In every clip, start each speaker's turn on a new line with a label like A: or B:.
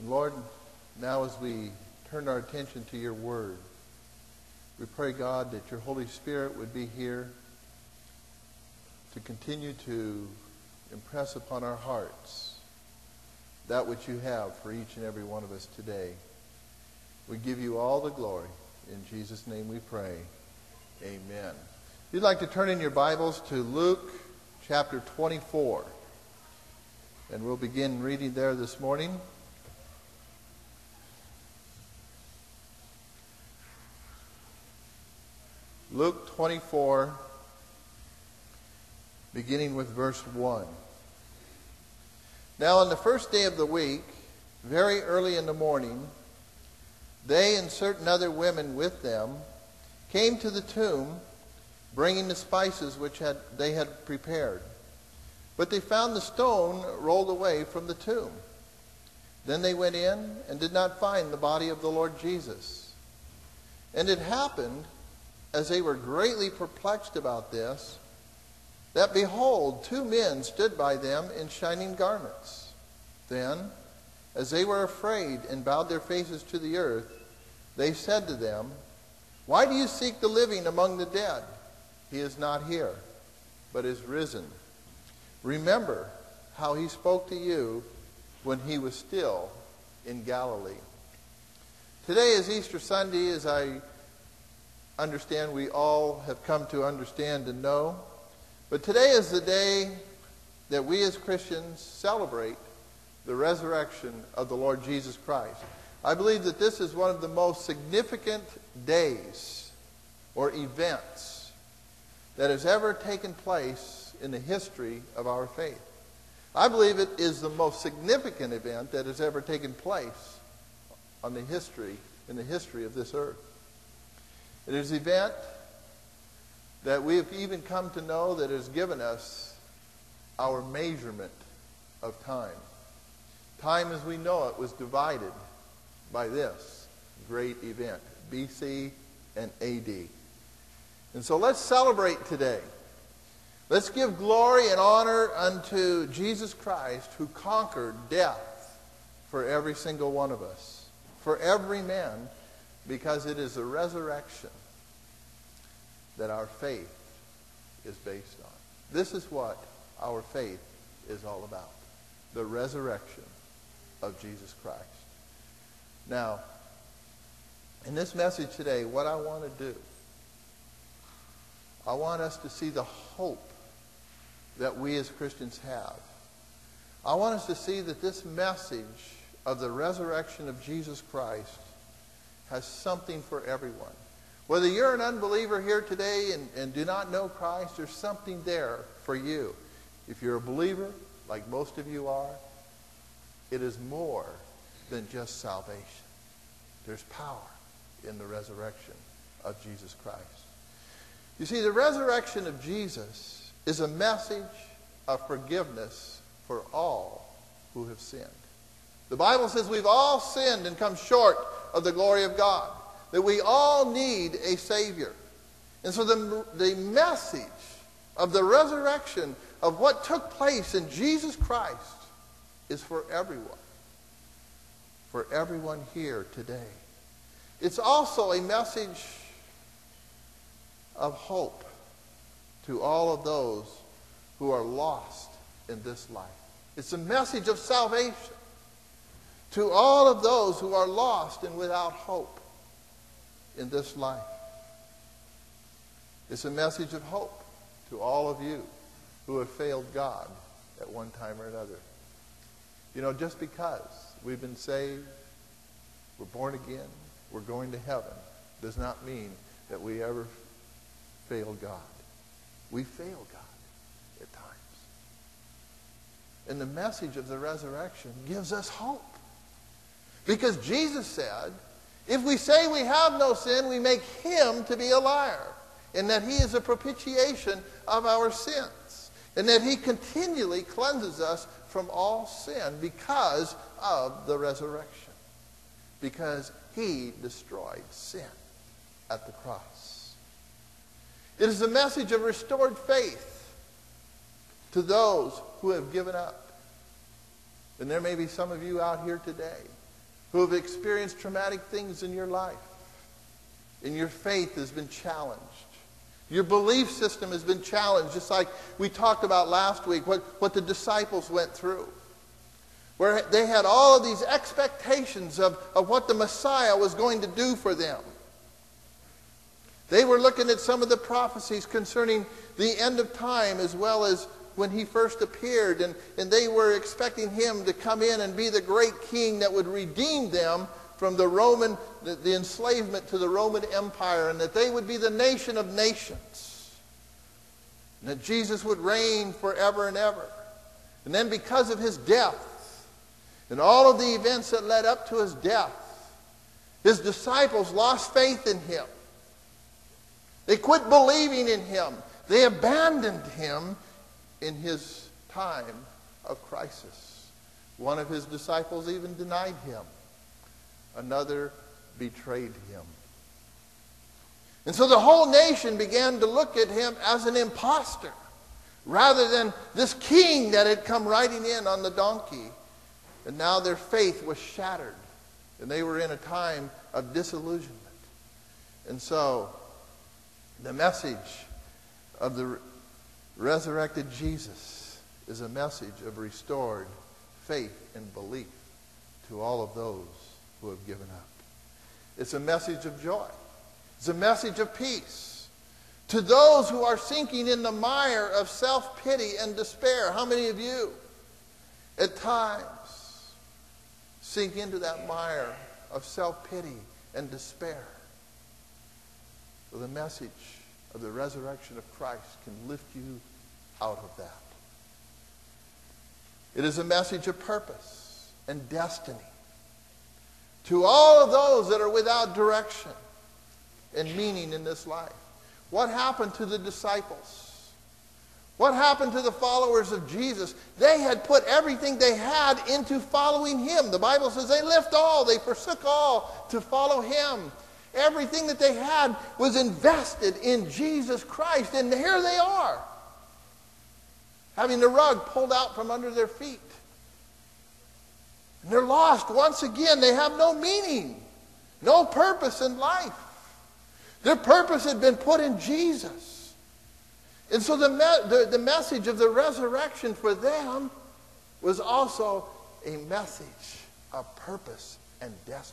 A: And Lord, now as we turn our attention to your word, we pray, God, that your Holy Spirit would be here to continue to impress upon our hearts that which you have for each and every one of us today. We give you all the glory. In Jesus' name we pray. Amen. If you'd like to turn in your Bibles to Luke chapter 24, and we'll begin reading there this morning. Luke 24, beginning with verse 1. Now on the first day of the week, very early in the morning, they and certain other women with them came to the tomb, bringing the spices which they had prepared. But they found the stone rolled away from the tomb. Then they went in and did not find the body of the Lord Jesus. And it happened, as they were greatly perplexed about this, that behold, two men stood by them in shining garments. Then, as they were afraid and bowed their faces to the earth, they said to them, "Why do you seek the living among the dead? He is not here, but is risen. Remember how he spoke to you when he was still in Galilee." Today is Easter Sunday, as I understand we all have come to understand and know. But today is the day that we as Christians celebrate the resurrection of the Lord Jesus Christ. I believe that this is one of the most significant days or events that has ever taken place in the history of our faith. I believe it is the most significant event that has ever taken place in the history of this earth. It is an event that we have even come to know that has given us our measurement of time. Time as we know it was divided by this great event, BC and AD. And so let's celebrate today. Let's give glory and honor unto Jesus Christ, who conquered death for every single one of us, for every man, because it is the resurrection that our faith is based on. This is what our faith is all about, the resurrection of Jesus Christ. Now, in this message today, what I want to do, I want us to see the hope that we as Christians have. I want us to see that this message of the resurrection of Jesus Christ has something for everyone. Whether you're an unbeliever here today and do not know Christ, there's something there for you. If you're a believer, like most of you are, it is more than just salvation. There's power in the resurrection of Jesus Christ. You see, the resurrection of Jesus is a message of forgiveness for all who have sinned. The Bible says we've all sinned and come short of the glory of God, that we all need a Savior. And so the message of the resurrection of what took place in Jesus Christ is for everyone here today. It's also a message of hope to all of those who are lost in this life. It's a message of salvation to all of those who are lost and without hope in this life. It's a message of hope to all of you who have failed God at one time or another. You know, just because we've been saved, we're born again, we're going to heaven, does not mean that we ever failed God. We fail God at times. And the message of the resurrection gives us hope. Because Jesus said, if we say we have no sin, we make him to be a liar, and that he is a propitiation of our sins, and that he continually cleanses us from all sin because of the resurrection, because he destroyed sin at the cross. It is a message of restored faith to those who have given up. And there may be some of you out here today who have experienced traumatic things in your life, and your faith has been challenged. Your belief system has been challenged, just like we talked about last week, what the disciples went through, where they had all of these expectations of what the Messiah was going to do for them. They were looking at some of the prophecies concerning the end of time, as well as when he first appeared, and they were expecting him to come in and be the great king that would redeem them from the enslavement to the Roman Empire, and that they would be the nation of nations, and that Jesus would reign forever and ever. And then because of his death and all of the events that led up to his death, his disciples lost faith in him. They quit believing in him. They abandoned him in his time of crisis. One of his disciples even denied him. Another betrayed him. And so the whole nation began to look at him as an imposter, rather than this king that had come riding in on the donkey. And now their faith was shattered, and they were in a time of disillusionment. And so the message of the resurrected Jesus is a message of restored faith and belief to all of those who have given up. It's a message of joy. It's a message of peace to those who are sinking in the mire of self-pity and despair. How many of you at times sink into that mire of self-pity and despair? So the message of the resurrection of Christ can lift you out of that. It is a message of purpose and destiny to all of those that are without direction and meaning in this life. What happened to the disciples? What happened to the followers of Jesus? They had put everything they had into following him. The Bible says they left all, they forsook all to follow him. Everything that they had was invested in Jesus Christ. And here they are, having the rug pulled out from under their feet. And they're lost once again. They have no meaning, no purpose in life. Their purpose had been put in Jesus. And so the message of the resurrection for them was also a message of purpose and destiny.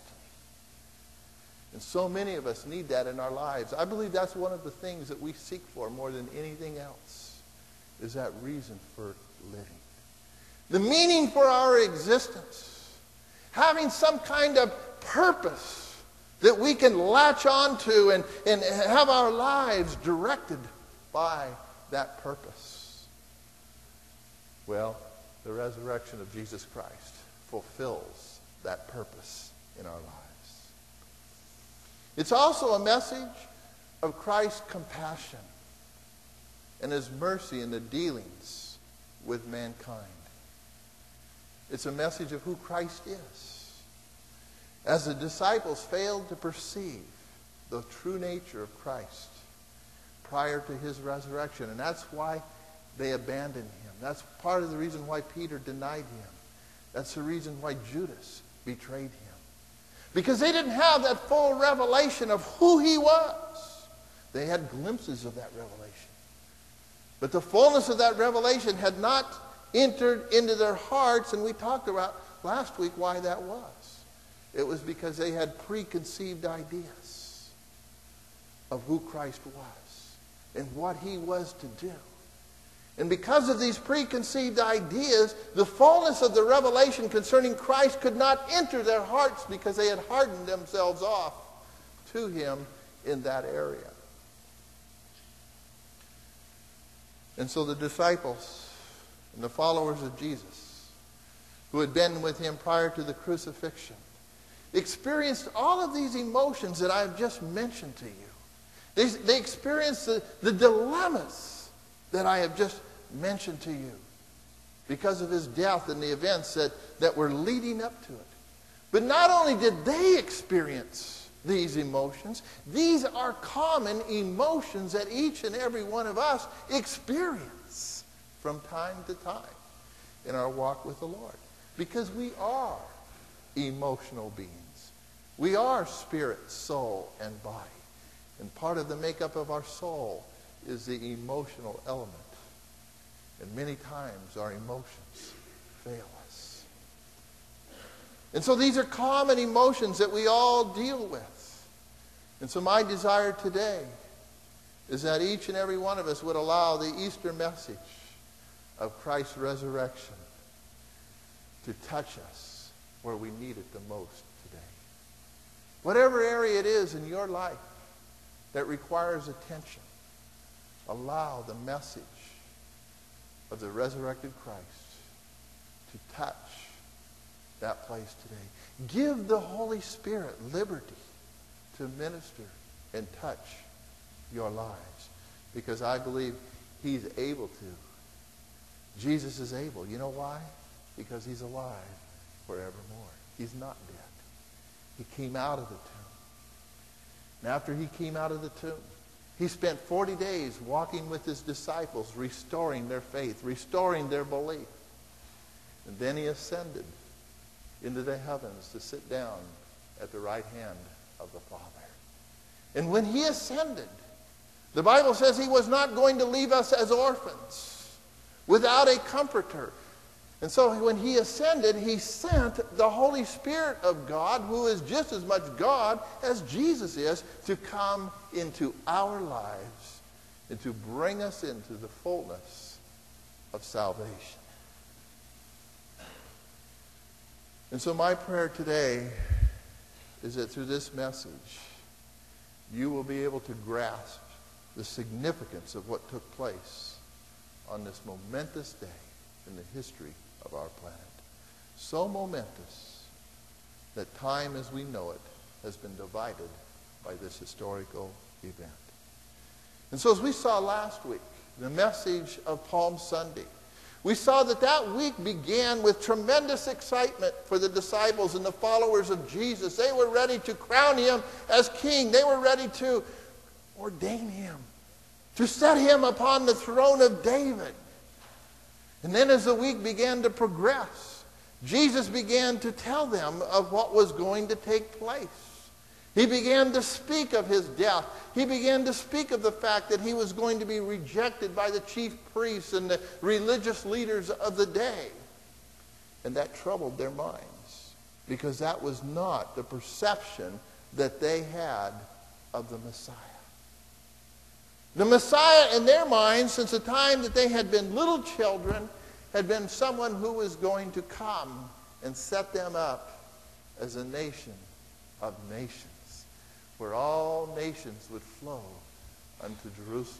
A: And so many of us need that in our lives. I believe that's one of the things that we seek for more than anything else, is that reason for living. The meaning for our existence. Having some kind of purpose that we can latch onto and have our lives directed by that purpose. Well, the resurrection of Jesus Christ fulfills that purpose in our lives. It's also a message of Christ's compassion and his mercy in the dealings with mankind. It's a message of who Christ is. As the disciples failed to perceive the true nature of Christ prior to his resurrection, and that's why they abandoned him. That's part of the reason why Peter denied him. That's the reason why Judas betrayed him. Because they didn't have that full revelation of who he was. They had glimpses of that revelation. But the fullness of that revelation had not entered into their hearts, and we talked about last week why that was. It was because they had preconceived ideas of who Christ was and what he was to do. And because of these preconceived ideas, the fullness of the revelation concerning Christ could not enter their hearts because they had hardened themselves off to him in that area. And so the disciples and the followers of Jesus, who had been with him prior to the crucifixion, experienced all of these emotions that I've just mentioned to you. They experienced the dilemmas that I have just mentioned to you because of his death and the events that were leading up to it. But not only did they experience these emotions, these are common emotions that each and every one of us experience from time to time in our walk with the Lord. Because we are emotional beings. We are spirit, soul, and body. And part of the makeup of our soul is the emotional element. And many times our emotions fail us. And so these are common emotions that we all deal with. And so my desire today is that each and every one of us would allow the Easter message of Christ's resurrection to touch us where we need it the most today. Whatever area it is in your life that requires attention, allow the message of the resurrected Christ to touch that place today. Give the Holy Spirit liberty to minister and touch your lives, because I believe he's able to. Jesus is able. You know why? Because he's alive forevermore. He's not dead. He came out of the tomb. And after he came out of the tomb, he spent 40 days walking with his disciples, restoring their faith, restoring their belief. And then he ascended into the heavens to sit down at the right hand of the Father. And when he ascended, the Bible says he was not going to leave us as orphans without a comforter. And so when he ascended, he sent the Holy Spirit of God, who is just as much God as Jesus is, to come into our lives and to bring us into the fullness of salvation. And so my prayer today is that through this message, you will be able to grasp the significance of what took place on this momentous day in the history of our planet. So momentous that time as we know it has been divided by this historical event. And so as we saw last week, the message of Palm Sunday, we saw that that week began with tremendous excitement for the disciples and the followers of Jesus. They were ready to crown him as king. They were ready to ordain him, to set him upon the throne of David. And then as the week began to progress, Jesus began to tell them of what was going to take place. He began to speak of his death. He began to speak of the fact that he was going to be rejected by the chief priests and the religious leaders of the day. And that troubled their minds, because that was not the perception that they had of the Messiah. The Messiah, in their minds, since the time that they had been little children, had been someone who was going to come and set them up as a nation of nations, where all nations would flow unto Jerusalem.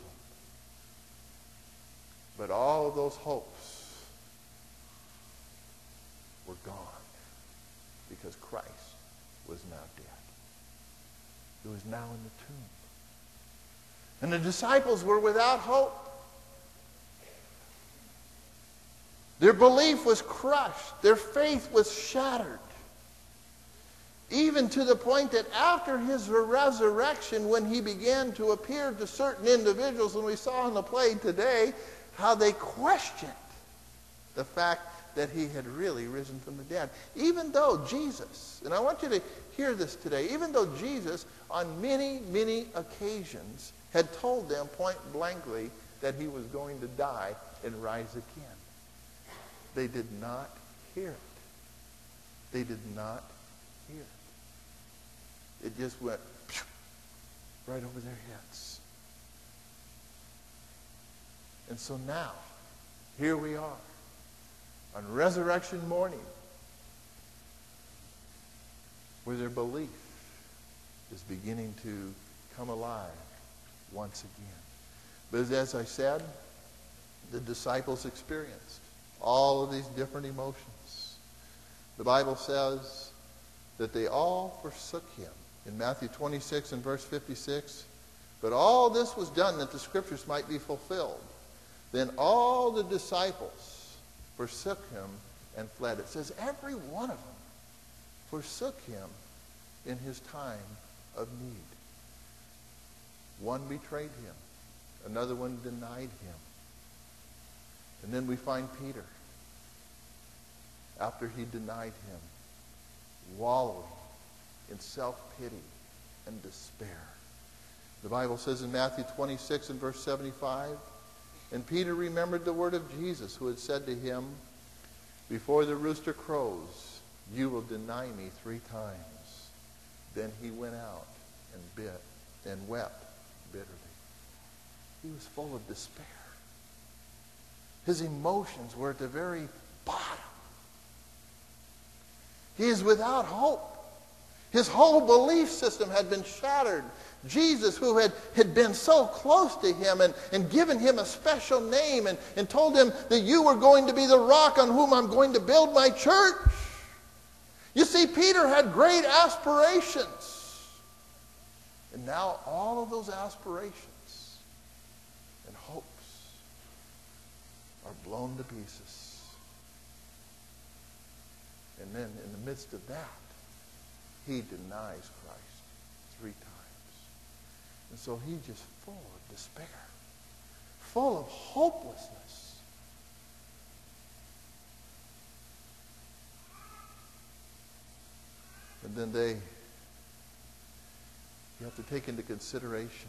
A: But all of those hopes were gone, because Christ was now dead. He was now in the tomb. And the disciples were without hope. Their belief was crushed. Their faith was shattered. Even to the point that after his resurrection, when he began to appear to certain individuals, and we saw on the play today how they questioned the fact that he had really risen from the dead. Even though Jesus, and I want you to hear this today, even though Jesus on many, many occasions had told them point blankly that he was going to die and rise again, they did not hear it. They did not hear it. It just went right over their heads. And so now, here we are, on resurrection morning, where their belief is beginning to come alive once again. But as I said, the disciples experienced all of these different emotions. The Bible says that they all forsook him. In Matthew 26 and verse 56, but all this was done that the scriptures might be fulfilled. Then all the disciples forsook him and fled. It says every one of them forsook him in his time of need. One betrayed him. Another one denied him. And then we find Peter. After he denied him, wallowing in self-pity and despair. The Bible says in Matthew 26 and verse 75, and Peter remembered the word of Jesus, who had said to him, before the rooster crows, you will deny me 3 times. Then he went out and wept bitterly. He was full of despair. His emotions were at the very bottom. He is without hope. His whole belief system had been shattered. Jesus, who had been so close to him and given him a special name and told him that you were going to be the rock on whom I'm going to build my church. You see, Peter had great aspirations. And now all of those aspirations and hopes are blown to pieces. And then in the midst of that, he denies Christ 3 times. And so he's just full of despair, full of hopelessness. And then you have to take into consideration,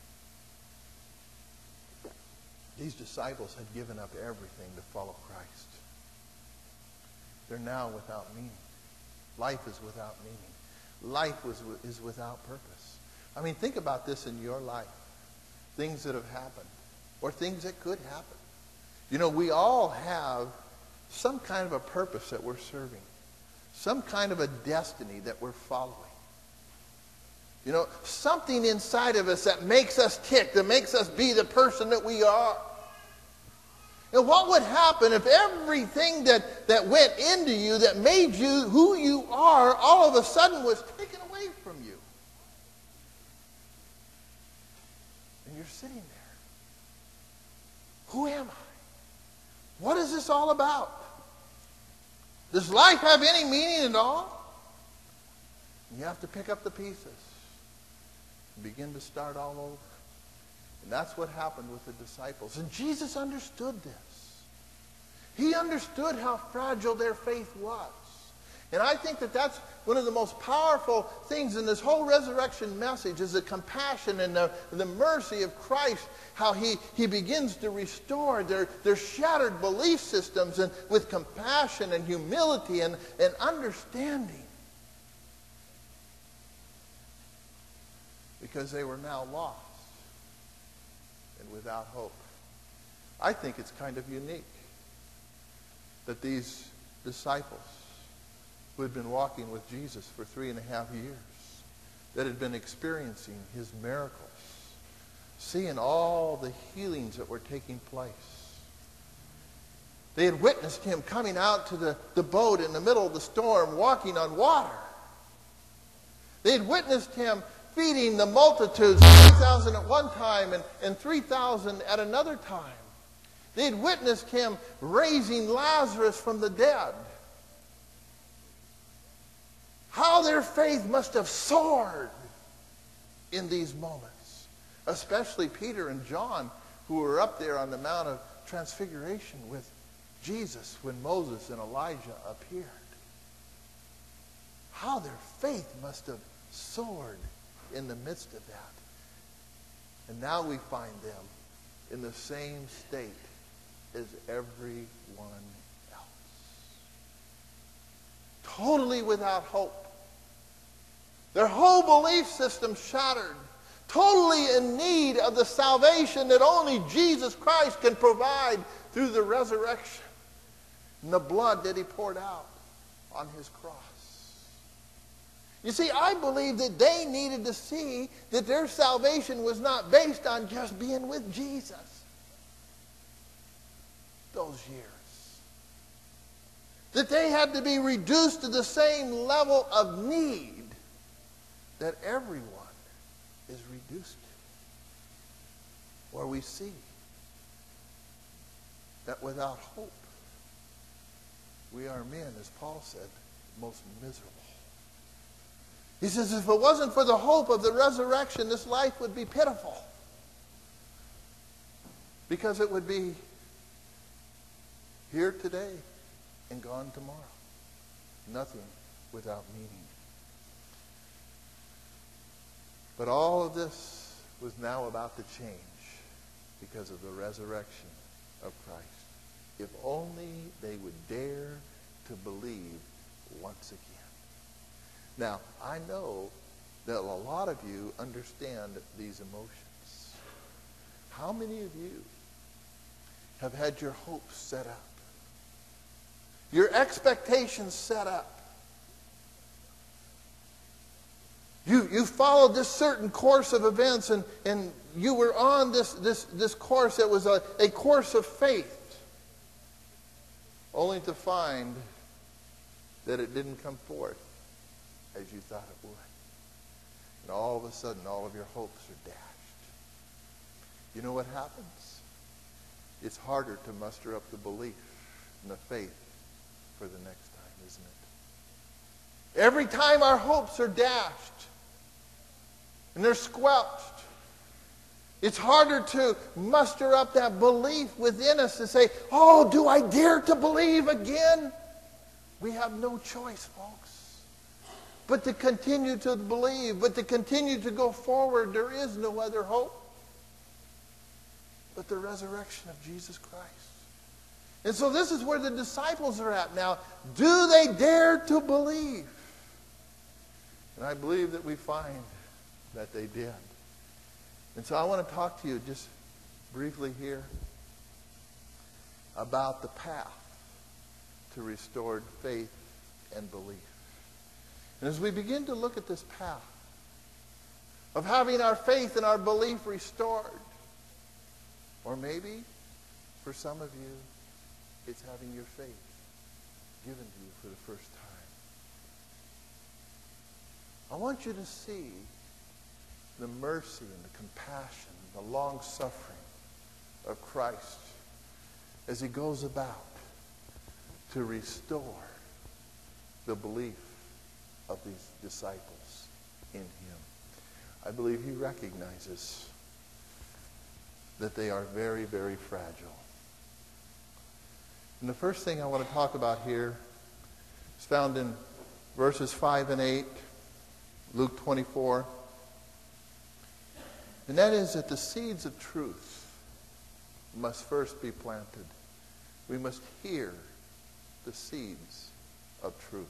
A: these disciples had given up everything to follow Christ. They're now without meaning. Life is without meaning. Life is without purpose. I mean, think about this in your life. Things that have happened or things that could happen. You know, we all have some kind of a purpose that we're serving. Some kind of a destiny that we're following. You know, something inside of us that makes us tick, that makes us be the person that we are. And what would happen if everything that went into you, that made you who you are, all of a sudden was taken away from you? And you're sitting there. Who am I? What is this all about? Does life have any meaning at all? You have to pick up the pieces and begin to start all over. And that's what happened with the disciples. And Jesus understood this. He understood how fragile their faith was. And I think that that's one of the most powerful things in this whole resurrection message is the compassion and the mercy of Christ, how he begins to restore their shattered belief systems and with compassion and humility and understanding. Because they were now lost and without hope. I think it's kind of unique that these disciples who had been walking with Jesus for 3.5 years, that had been experiencing his miracles, seeing all the healings that were taking place. They had witnessed him coming out to the boat in the middle of the storm, walking on water. They had witnessed him feeding the multitudes, 3,000 at one time and 3,000 at another time. They had witnessed him raising Lazarus from the dead. How their faith must have soared in these moments. Especially Peter and John, who were up there on the Mount of Transfiguration with Jesus when Moses and Elijah appeared. How their faith must have soared in the midst of that. And now we find them in the same state as everyone else. Totally without hope. Their whole belief system shattered. Totally in need of the salvation that only Jesus Christ can provide through the resurrection and the blood that he poured out on his cross. You see, I believe that they needed to see that their salvation was not based on just being with Jesus those years. That they had to be reduced to the same level of need that everyone is reduced to. Where we see that without hope, we are men, as Paul said, most miserable. He says, if it wasn't for the hope of the resurrection, this life would be pitiful. Because it would be here today and gone tomorrow. Nothing without meaning. But all of this was now about to change because of the resurrection of Christ. If only they would dare to believe once again. Now, I know that a lot of you understand these emotions. How many of you have had your hopes set up? Your expectations set up? You followed this certain course of events, and you were on this course that was a course of faith, only to find that it didn't come forth as you thought it would. And all of a sudden, all of your hopes are dashed. You know what happens? It's harder to muster up the belief and the faith for the next time, isn't it? Every time our hopes are dashed and they're squelched, it's harder to muster up that belief within us to say, oh, do I dare to believe again? We have no choice, folks, but to continue to believe, but to continue to go forward. There is no other hope but the resurrection of Jesus Christ. And so this is where the disciples are at now. Do they dare to believe? And I believe that we find that they did. And so I want to talk to you just briefly here about the path to restored faith and belief. And as we begin to look at this path of having our faith and our belief restored, or maybe for some of you, it's having your faith given to you for the first time. I want you to see the mercy and the compassion, the long-suffering of Christ as he goes about to restore the belief of these disciples in him. I believe he recognizes that they are very, very fragile. And the first thing I want to talk about here is found in verses 5 and 8, Luke 24. And that is that the seeds of truth must first be planted. We must hear the seeds of truth.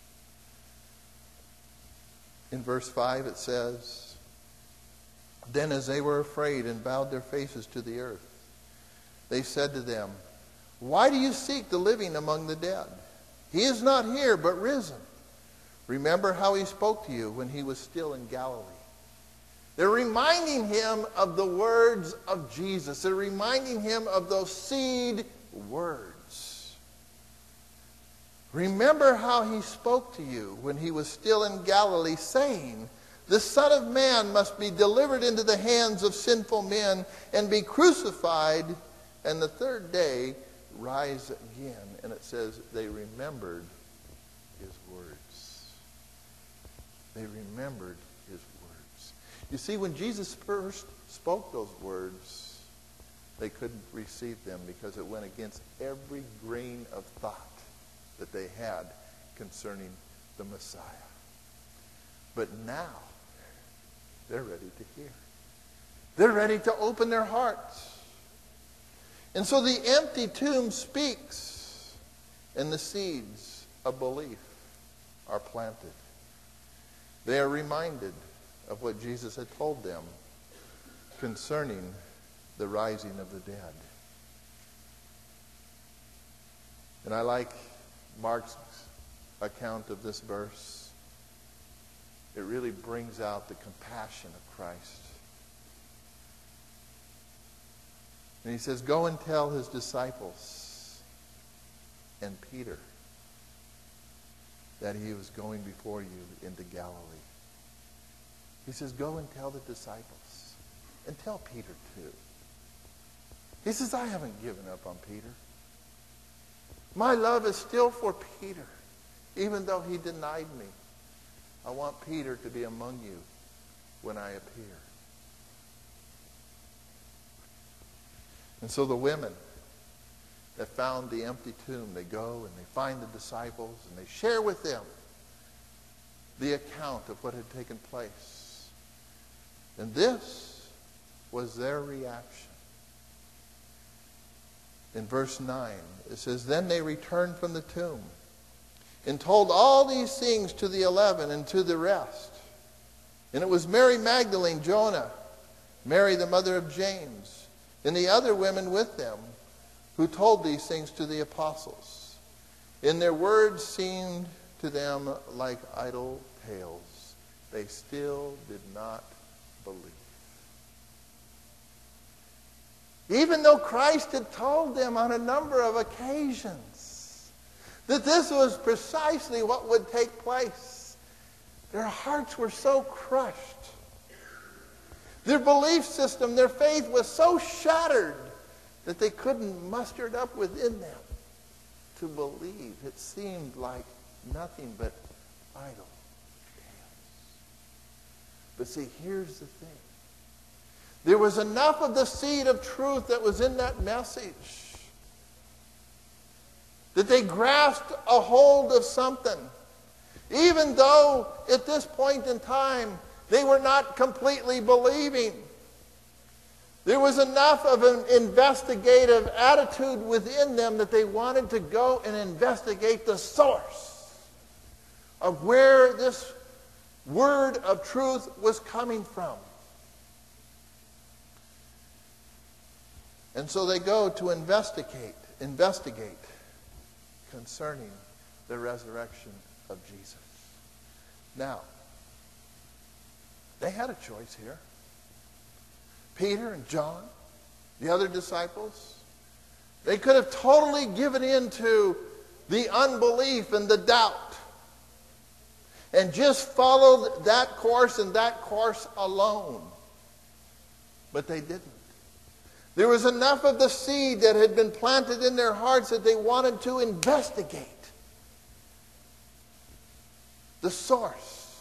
A: In verse 5 it says, then as they were afraid and bowed their faces to the earth, they said to them, why do you seek the living among the dead? He is not here, but risen. Remember how he spoke to you when he was still in Galilee. They're reminding him of the words of Jesus. They're reminding him of those seed words. Remember how he spoke to you when he was still in Galilee, saying, the Son of Man must be delivered into the hands of sinful men and be crucified, and the third day rise again. And it says they remembered his words. They remembered his words. You see, when Jesus first spoke those words, they couldn't receive them because it went against every grain of thought that they had concerning the Messiah. But now, they're ready to hear. They're ready to open their hearts. And so the empty tomb speaks, and the seeds of belief are planted. They are reminded of what Jesus had told them concerning the rising of the dead. And I like Mark's account of this verse. It really brings out the compassion of Christ. And he says, go and tell his disciples and Peter that he was going before you into Galilee. He says, go and tell the disciples. And tell Peter too. He says, I haven't given up on Peter. My love is still for Peter, even though he denied me. I want Peter to be among you when I appear. And so the women that found the empty tomb, they go and they find the disciples and they share with them the account of what had taken place. And this was their reaction. In verse 9, it says, "Then they returned from the tomb and told all these things to the 11 and to the rest. And it was Mary Magdalene, Joanna, Mary the mother of James, and the other women with them, who told these things to the apostles. And their words seemed to them like idle tales. They still did not believe." Even though Christ had told them on a number of occasions that this was precisely what would take place, their hearts were so crushed. Their belief system, their faith was so shattered that they couldn't muster it up within them to believe. It seemed like nothing but idle tales. But see, here's the thing. There was enough of the seed of truth that was in that message that they grasped a hold of something. Even though at this point in time they were not completely believing. There was enough of an investigative attitude within them that they wanted to go and investigate the source of where this word of truth was coming from. And so they go to investigate concerning the resurrection of Jesus. Now, they had a choice here. Peter and John, the other disciples, they could have totally given in to the unbelief and the doubt and just followed that course and that course alone. But they didn't. There was enough of the seed that had been planted in their hearts that they wanted to investigate the source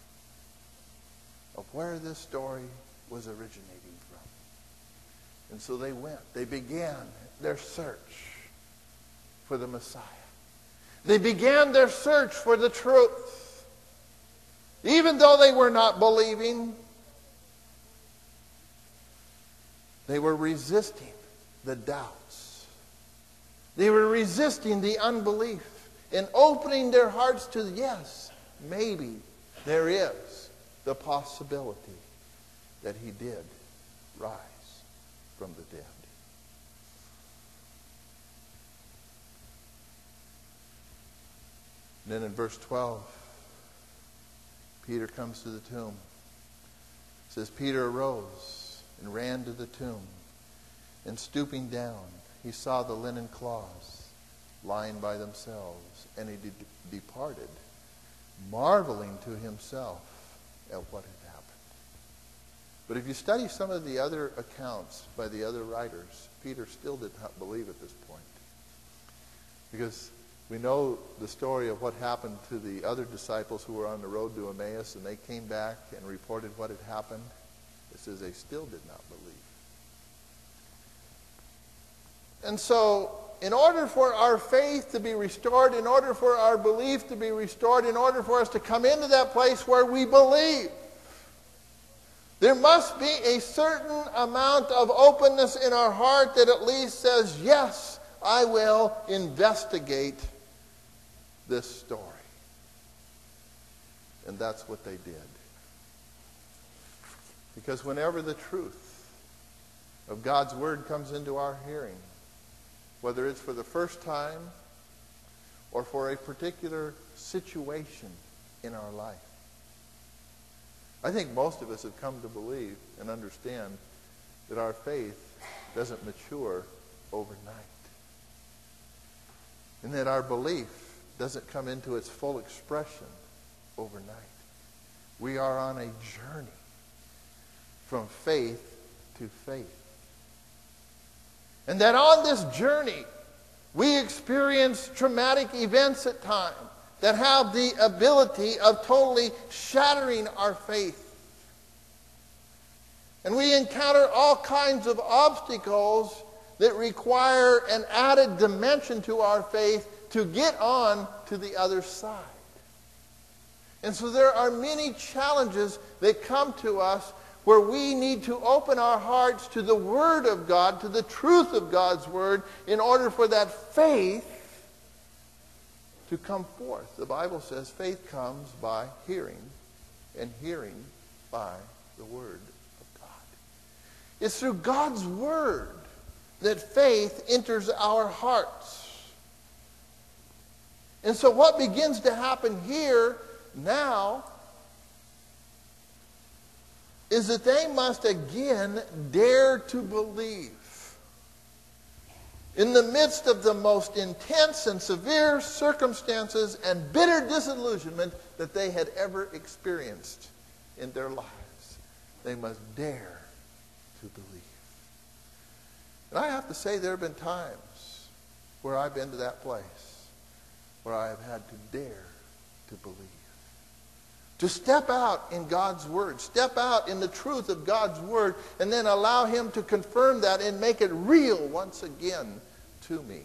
A: of where this story was originating from. And so they went. They began their search for the Messiah. They began their search for the truth. Even though they were not believing, they were resisting the doubts. They were resisting the unbelief and opening their hearts to, yes, maybe there is the possibility that he did rise from the dead. And then in verse 12, Peter comes to the tomb. It says, "Peter arose and ran to the tomb, and stooping down, he saw the linen cloths lying by themselves, and he departed, marveling to himself at what had happened." But if you study some of the other accounts by the other writers, Peter still did not believe at this point. Because we know the story of what happened to the other disciples who were on the road to Emmaus, and they came back and reported what had happened. It says they still did not believe. And so, in order for our faith to be restored, in order for our belief to be restored, in order for us to come into that place where we believe, there must be a certain amount of openness in our heart that at least says, yes, I will investigate this story. And that's what they did. Because whenever the truth of God's word comes into our hearing, whether it's for the first time or for a particular situation in our life, I think most of us have come to believe and understand that our faith doesn't mature overnight. And that our belief doesn't come into its full expression overnight. We are on a journey from faith to faith. And that on this journey, we experience traumatic events at times that have the ability of totally shattering our faith. And we encounter all kinds of obstacles that require an added dimension to our faith to get on to the other side. And so there are many challenges that come to us where we need to open our hearts to the Word of God, to the truth of God's Word, in order for that faith to come forth. The Bible says faith comes by hearing, and hearing by the Word of God. It's through God's Word that faith enters our hearts. And so what begins to happen here now is that they must again dare to believe. In the midst of the most intense and severe circumstances and bitter disillusionment that they had ever experienced in their lives, they must dare to believe. And I have to say, there have been times where I've been to that place where I have had to dare to believe. To step out in God's Word, step out in the truth of God's Word, and then allow Him to confirm that and make it real once again to me.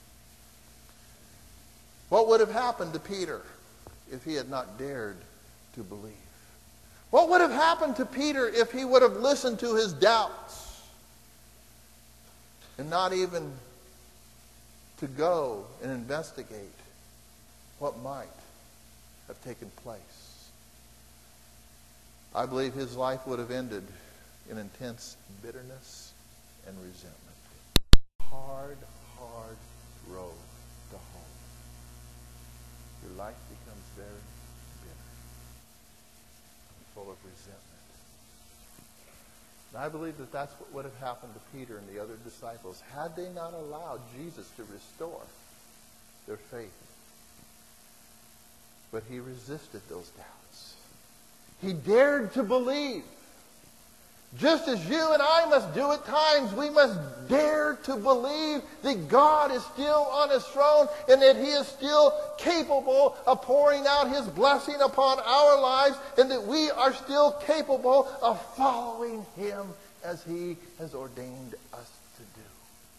A: What would have happened to Peter if he had not dared to believe? What would have happened to Peter if he would have listened to his doubts and not even to go and investigate what might have taken place? I believe his life would have ended in intense bitterness and resentment. Hard road to home. Your life becomes very bitter and full of resentment. And I believe that that's what would have happened to Peter and the other disciples had they not allowed Jesus to restore their faith. But he resisted those doubts. He dared to believe. Just as you and I must do at times, we must dare to believe that God is still on His throne and that He is still capable of pouring out His blessing upon our lives and that we are still capable of following Him as He has ordained us to do.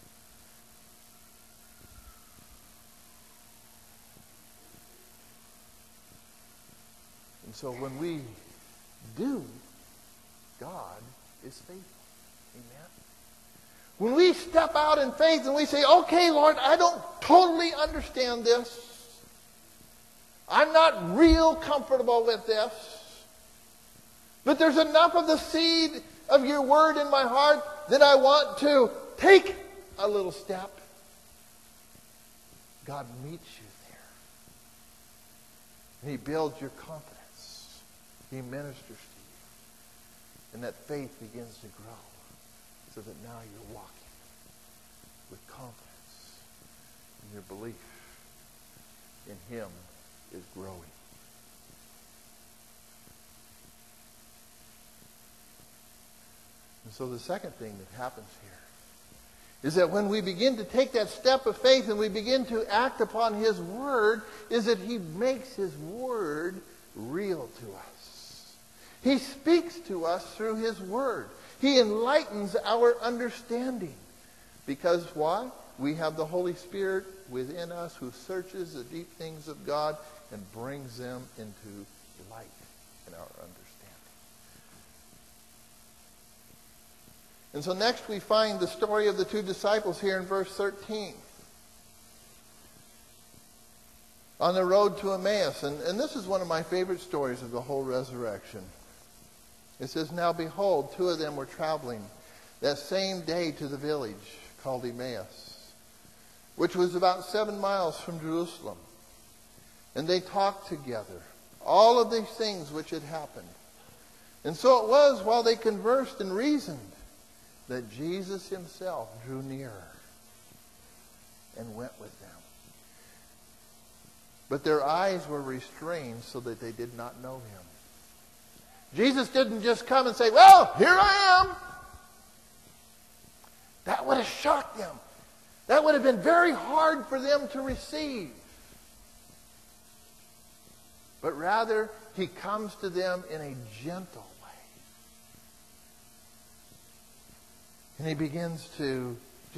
A: And so when we do, God is faithful. Amen. When we step out in faith and we say, okay, Lord, I don't totally understand this. I'm not real comfortable with this. But there's enough of the seed of your word in my heart that I want to take a little step. God meets you there. And He builds your confidence. He ministers to you. And that faith begins to grow so that now you're walking with confidence. And your belief in Him is growing. And so the second thing that happens here is that when we begin to take that step of faith and we begin to act upon His Word, is that He makes His Word real to us. He speaks to us through His Word. He enlightens our understanding. Because why? We have the Holy Spirit within us who searches the deep things of God and brings them into light in our understanding. And so next we find the story of the two disciples here in verse 13. On the road to Emmaus. And this is one of my favorite stories of the whole resurrection. It says, now behold, two of them were traveling that same day to the village called Emmaus, which was about 7 miles from Jerusalem. And they talked together all of these things which had happened. And so it was while they conversed and reasoned that Jesus Himself drew nearer and went with them. But their eyes were restrained so that they did not know Him. Jesus didn't just come and say, well, here I am. That would have shocked them. That would have been very hard for them to receive. But rather, He comes to them in a gentle way. And He begins to